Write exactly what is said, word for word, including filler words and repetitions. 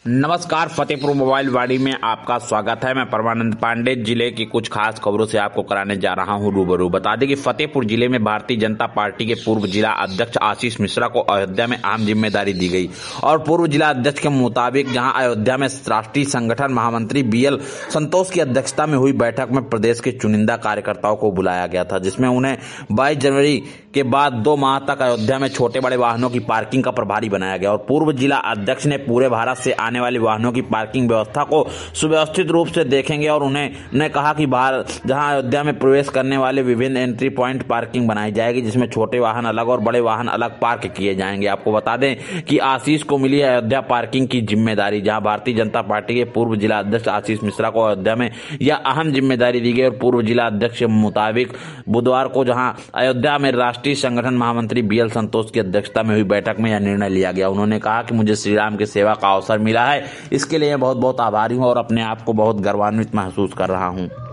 नमस्कार, फतेहपुर मोबाइल वाड़ी में आपका स्वागत है। मैं परमानंद पांडे जिले की कुछ खास खबरों से आपको कराने जा रहा हूं रूबरू। बता दें कि फतेहपुर जिले में भारतीय जनता पार्टी के पूर्व जिला अध्यक्ष आशीष मिश्रा को अयोध्या में अहम जिम्मेदारी दी गई और पूर्व जिला अध्यक्ष के मुताबिक जहां अयोध्या में राष्ट्रीय संगठन महामंत्री बीएल संतोष की अध्यक्षता में हुई बैठक में प्रदेश के चुनिंदा कार्यकर्ताओं को बुलाया गया था, जिसमें उन्हें बाईस जनवरी के बाद दो माह तक अयोध्या में छोटे बड़े वाहनों की पार्किंग का प्रभारी बनाया गया और पूर्व जिला अध्यक्ष ने पूरे भारत से आने वाली वाहनों की पार्किंग व्यवस्था को सुव्यवस्थित रूप से देखेंगे और उन्हें ने कहा कि बाहर जहां अयोध्या में प्रवेश करने वाले विभिन्न एंट्री पॉइंट पार्किंग बनाई जाएगी, जिसमें छोटे वाहन अलग और बड़े वाहन अलग पार्क किए जाएंगे। आपको बता दें कि आशीष को मिली है अयोध्या पार्किंग की जिम्मेदारी, जहां भारतीय जनता पार्टी के पूर्व जिला अध्यक्ष आशीष मिश्रा को अयोध्या में यह अहम जिम्मेदारी दी गई और पूर्व जिला अध्यक्ष के मुताबिक बुधवार को जहां अयोध्या में राष्ट्रीय संगठन महामंत्री बीएल संतोष की अध्यक्षता में हुई बैठक में यह निर्णय लिया गया। उन्होंने कहा कि मुझे श्री राम की सेवा का अवसर मिला है, इसके लिए बहुत बहुत आभारी हूं और अपने आप को बहुत गौरवान्वित महसूस कर रहा हूं।